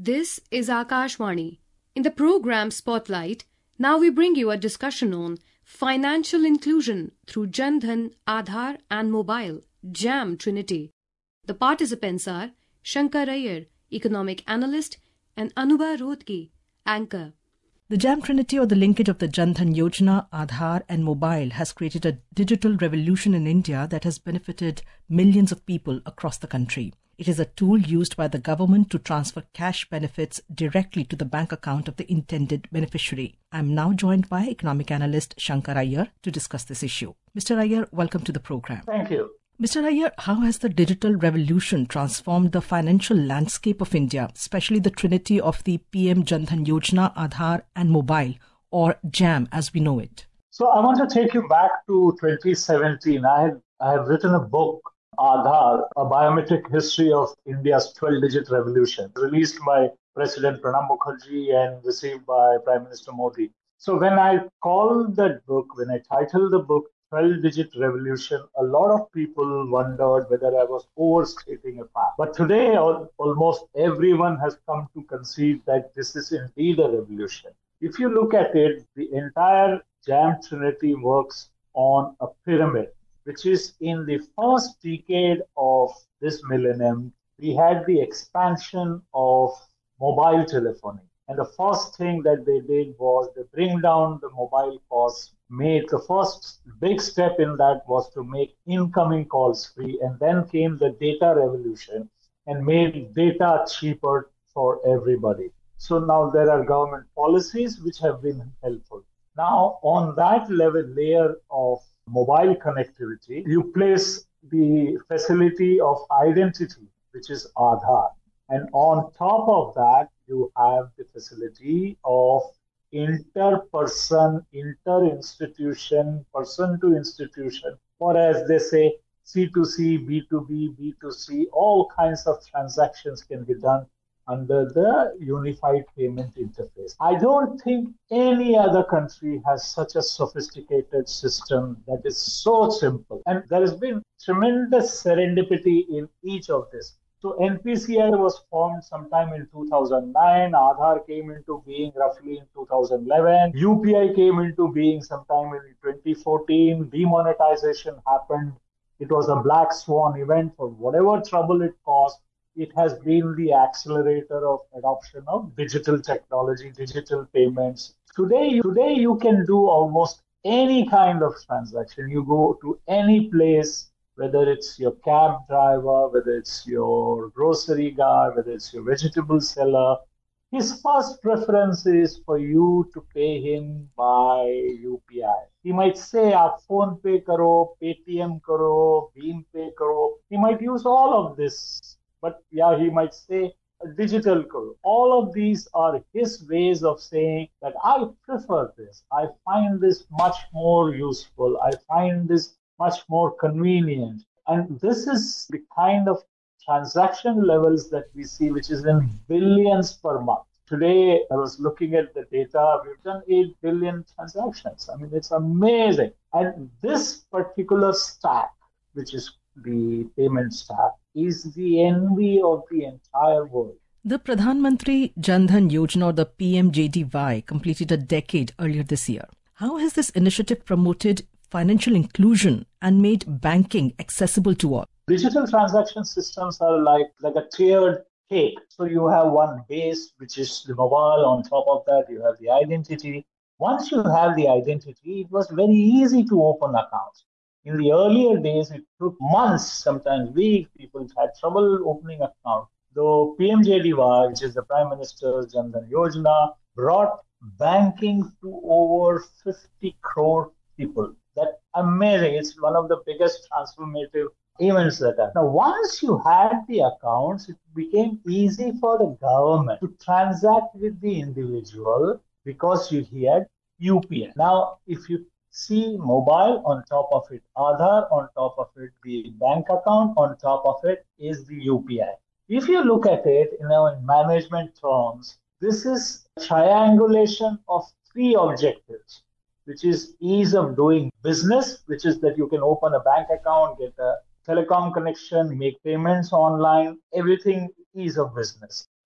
This is Akashvani. In the program Spotlight, now we bring you a discussion on financial inclusion through Jan Dhan, Aadhaar and Mobile, JAM Trinity. The participants are Shankar Iyer, economic analyst, and Anubha Rodki, anchor. The JAM Trinity, or the linkage of the Jan Dhan Yojana, Aadhaar and Mobile, has created a digital revolution in India that has benefited millions of people across the country. It is a tool used by the government to transfer cash benefits directly to the bank account of the intended beneficiary. I am now joined by economic analyst Shankar Iyer to discuss this issue. Mr. Iyer, welcome to the program. Thank you. Mr. Iyer, how has the digital revolution transformed the financial landscape of India, especially the trinity of the PM Jan Dhan Yojana, Aadhaar and Mobile, or JAM as we know it? So I want to take you back to 2017. I have written a book, Aadhaar, A Biometric History of India's 12-Digit Revolution, released by President Pranab Mukherjee and received by Prime Minister Modi. So when I titled the book 12-Digit Revolution, a lot of people wondered whether I was overstating a fact. But today, almost everyone has come to concede that this is indeed a revolution. If you look at it, the entire JAM Trinity works on a pyramid, which is in the first decade of this millennium, we had the expansion of mobile telephony. And the first thing that they did was they bring down the mobile costs. The first big step in that was to make incoming calls free. And then came the data revolution and made data cheaper for everybody. So now there are government policies which have been helpful. Now on that layer of mobile connectivity, you place the facility of identity, which is Aadhaar. And on top of that, you have the facility of inter-person, inter-institution, person-to-institution, or as they say, C2C, B2B, B2C, all kinds of transactions can be done under the unified payment interface. I don't think any other country has such a sophisticated system that is so simple. And there has been tremendous serendipity in each of this. So NPCI was formed sometime in 2009. Aadhaar came into being roughly in 2011. UPI came into being sometime in 2014. Demonetization happened. It was a black swan event. For whatever trouble it caused, it has been the accelerator of adoption of digital technology, digital payments. Today you can do almost any kind of transaction. You go to any place, whether it's your cab driver, whether it's your grocery guy, whether it's your vegetable seller. His first preference is for you to pay him by UPI. He might say, "Aap phone pay karo, Paytm karo, Bheem pay karo." He might use all of this. But yeah, he might say digital code. All of these are his ways of saying that I prefer this. I find this much more useful. I find this much more convenient. And this is the kind of transaction levels that we see, which is in billions per month. Today, I was looking at the data. We've done 8 billion transactions. I mean, it's amazing. And this particular stack, which is the payment stack, is the envy of the entire world. The Pradhan Mantri Jan Dhan Yojana, or the PMJDY, completed a decade earlier this year. How has this initiative promoted financial inclusion and made banking accessible to all? Digital transaction systems are like a tiered cake. So you have one base, which is the mobile. On top of that, you have the identity. Once you have the identity, it was very easy to open accounts. In the earlier days, it took months, sometimes weeks. People had trouble opening accounts. Though PMJDY, which is the Prime Minister's Jan Dhan Yojana, brought banking to over 50 crore people. That's amazing. It's one of the biggest transformative events that happened. Now, once you had the accounts, it became easy for the government to transact with the individual because you had UPI. Now, if you see mobile, on top of it Aadhaar, on top of it the bank account, on top of it is the UPI. If you look at it in management terms, this is triangulation of three objectives, which is ease of doing business, which is that you can open a bank account, get a telecom connection, make payments online, everything ease of business.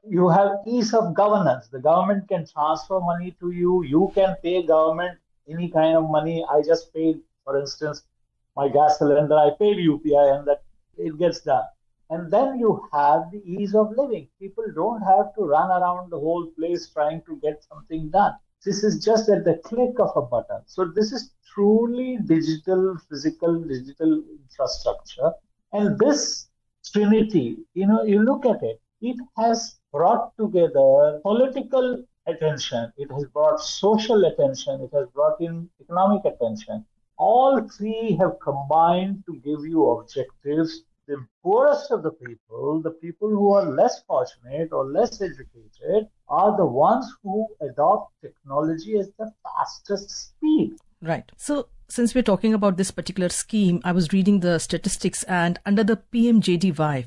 You have ease of governance. The government can transfer money to you. You can pay government any kind of money. I just paid, for instance, my gas cylinder. I paid UPI, and that it gets done. And then you have the ease of living. People don't have to run around the whole place trying to get something done. This is just at the click of a button. So this is truly digital, physical, digital infrastructure. And this trinity, you look at it, it has brought together political attention, it has brought social attention, it has brought in economic attention. All three have combined to give you objectives. The poorest of the people who are less fortunate or less educated, are the ones who adopt technology at the fastest speed. Right. So, since we're talking about this particular scheme, I was reading the statistics, and under the PMJDY,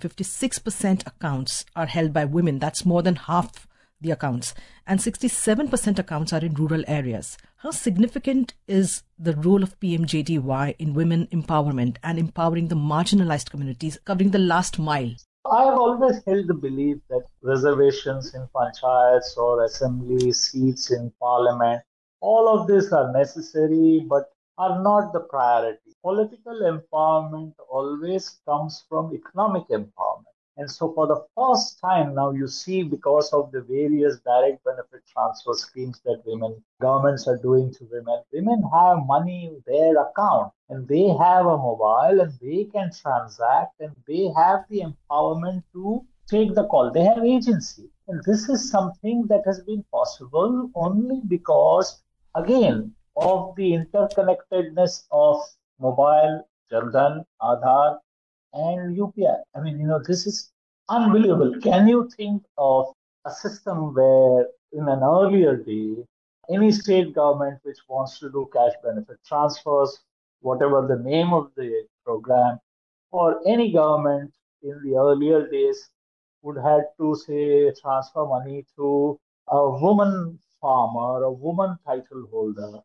56% accounts are held by women. That's more than half the accounts. And 67% accounts are in rural areas. How significant is the role of PMJDY in women empowerment and empowering the marginalized communities, covering the last mile? I have always held the belief that reservations in panchayats or assembly seats in parliament, all of these are necessary but are not the priority. Political empowerment always comes from economic empowerment. And so for the first time now you see, because of the various direct benefit transfer schemes that governments are doing to women have money in their account and they have a mobile and they can transact and they have the empowerment to take the call. They have agency. And this is something that has been possible only because, again, of the interconnectedness of mobile, Jan Dhan, Aadhaar, and UPI. I mean, this is unbelievable. Can you think of a system where in an earlier day, any state government which wants to do cash benefit transfers, whatever the name of the program, or any government in the earlier days would have to, say, transfer money to a woman farmer, a woman title holder,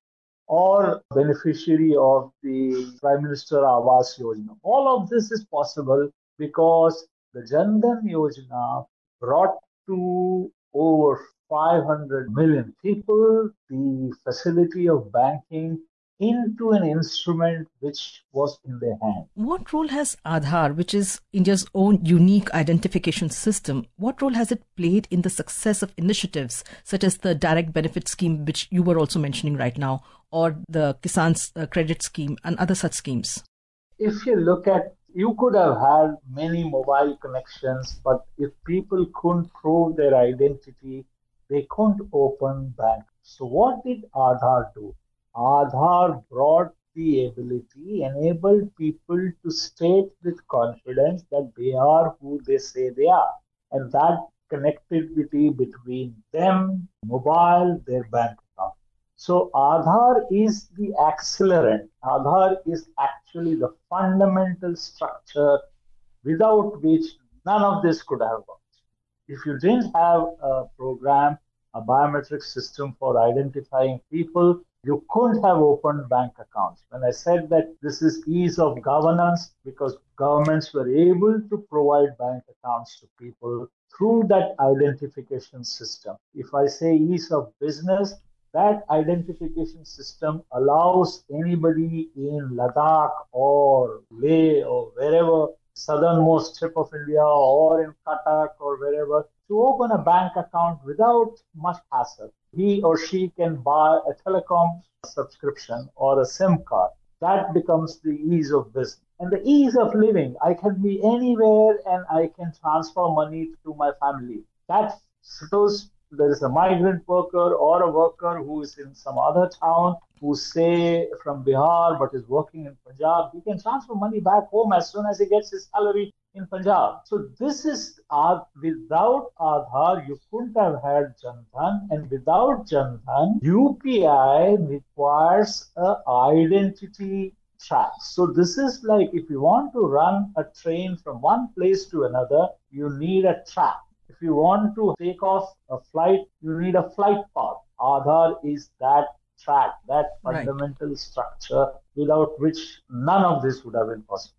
or beneficiary of the Prime Minister Awas Yojana. All of this is possible because the Jan Dhan Yojana brought to over 500 million people the facility of banking into an instrument which was in their hand. What role has Aadhaar, which is India's own unique identification system, what role has it played in the success of initiatives such as the direct benefit scheme, which you were also mentioning right now, or the Kisan's credit scheme and other such schemes? If you look at, you could have had many mobile connections, but if people couldn't prove their identity, they couldn't open bank. So what did Aadhaar do? Aadhaar brought the ability, enabled people to state with confidence that they are who they say they are. And that connectivity between them, mobile, their bank account. So Aadhaar is the accelerant. Aadhaar is actually the fundamental structure without which none of this could have worked. If you didn't have a program, a biometric system for identifying people, you couldn't have opened bank accounts. When I said that this is ease of governance, because governments were able to provide bank accounts to people through that identification system. If I say ease of business, that identification system allows anybody in Ladakh or Leh or wherever, southernmost tip of India or in Cuttack or wherever, to open a bank account without much hassle. He or she can buy a telecom subscription or a SIM card. That becomes the ease of business. And the ease of living, I can be anywhere and I can transfer money to my family. That suppose there is a migrant worker or a worker who is in some other town, who say from Bihar but is working in Punjab, he can transfer money back home as soon as he gets his salary in Punjab. So this is, without Aadhaar, you couldn't have had Jan Dhan, and without Jan Dhan, UPI requires an identity track. So this is like if you want to run a train from one place to another, you need a track. If you want to take off a flight, you need a flight path. Aadhaar is that track, that fundamental structure without which none of this would have been possible.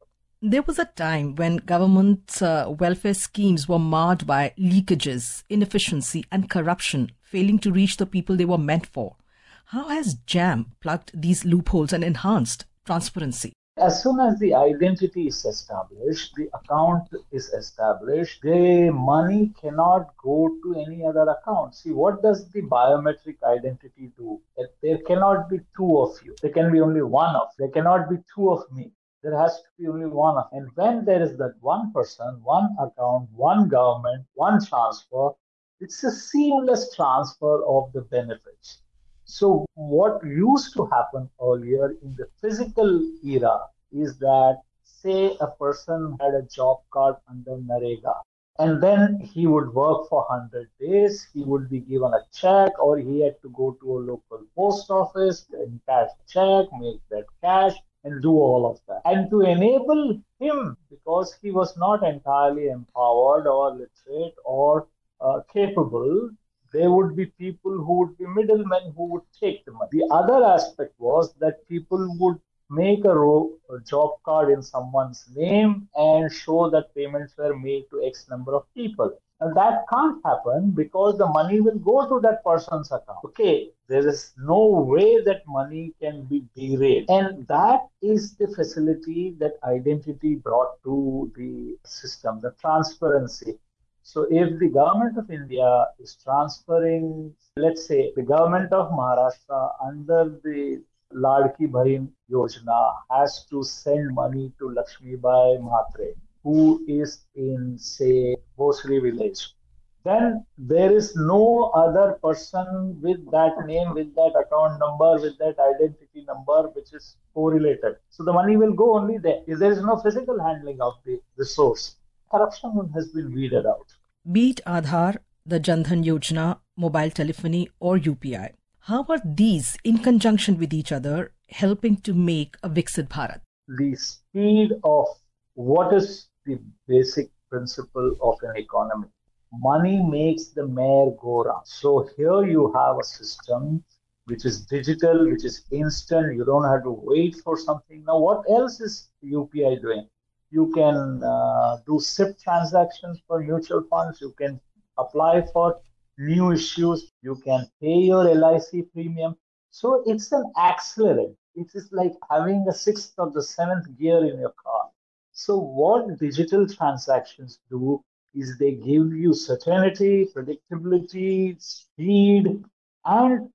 There was a time when government's welfare schemes were marred by leakages, inefficiency and corruption, failing to reach the people they were meant for. How has JAM plugged these loopholes and enhanced transparency? As soon as the identity is established, the account is established, the money cannot go to any other account. See, what does the biometric identity do? There cannot be two of you. There can be only one of. There cannot be two of me. There has to be only one of. And when there is that one person, one account, one government, one transfer, it's a seamless transfer of the benefits. So what used to happen earlier in the physical era is that, say, a person had a job card under NREGA, and then he would work for 100 days, he would be given a check, or he had to go to a local post office and cash a check, make that cash, and do all of that. And to enable him, because he was not entirely empowered or literate or capable, there would be people who would be middlemen who would take the money. The other aspect was that people would make a job card in someone's name and show that payments were made to X number of people. And that can't happen because the money will go to that person's account. Okay, there is no way that money can be derailed. And that is the facility that identity brought to the system, the transparency. So if the government of India is transferring, let's say, the government of Maharashtra under the Ladki Bahin Yojana has to send money to Lakshmibai Mhatre, who is in, say, Bosri village, then there is no other person with that name, with that account number, with that identity number, which is correlated. So the money will go only there. If there is no physical handling of the resource, corruption has been weeded out. Be it Aadhaar, the Jan Dhan Yojana, mobile telephony or UPI, how are these in conjunction with each other helping to make a Viksit Bharat? The speed of what is the basic principle of an economy? Money makes the mare go round. So here you have a system which is digital, which is instant. You don't have to wait for something. Now, what else is UPI doing? You can do SIP transactions for mutual funds. You can apply for new issues. You can pay your LIC premium. So it's an accelerant. It is like having a sixth or the seventh gear in your car. So what digital transactions do is they give you certainty, predictability, speed, and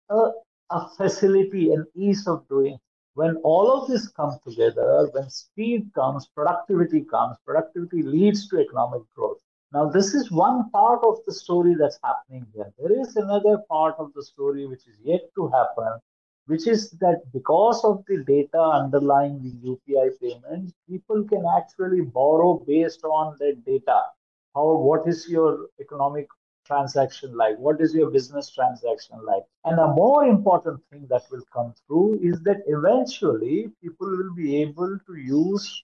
a facility and ease of doing. When all of this comes together, when speed comes, productivity leads to economic growth. Now, this is one part of the story that's happening here. There is another part of the story which is yet to happen, which is that because of the data underlying the UPI payments, people can actually borrow based on that data. What is your economic transaction like? What is your business transaction like? And a more important thing that will come through is that eventually people will be able to use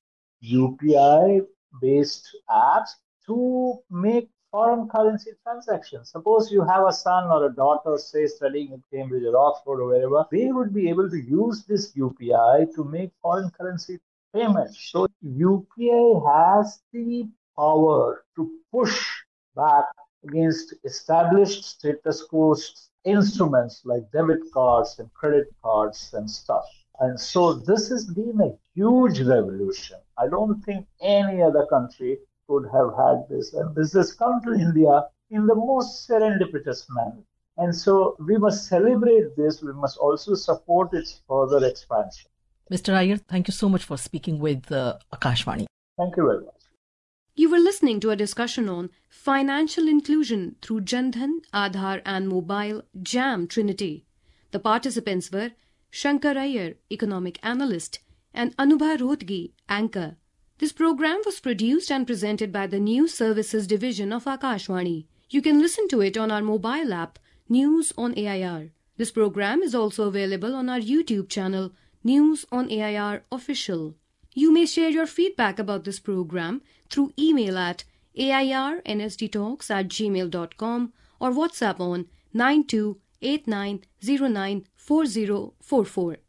UPI-based apps to make foreign currency transactions. Suppose you have a son or a daughter, say, studying in Cambridge or Oxford or wherever, they would be able to use this UPI to make foreign currency payments. So UPI has the power to push back against established status quo instruments like debit cards and credit cards and stuff. And so this has been a huge revolution. I don't think any other country could have had this. And this has come to India in the most serendipitous manner. And so we must celebrate this. We must also support its further expansion. Mr. Iyer, thank you so much for speaking with Akashvani. Thank you very much. You were listening to a discussion on financial inclusion through Jan Dhan, Aadhaar and Mobile JAM Trinity. The participants were Shankar Iyer, economic analyst, and Anubha Rohtgi, anchor. This program was produced and presented by the News Services Division of Akashvani. You can listen to it on our mobile app, News on AIR. This program is also available on our YouTube channel, News on AIR Official. You may share your feedback about this program through email at airnsttalks@gmail.com or WhatsApp on 9289094044.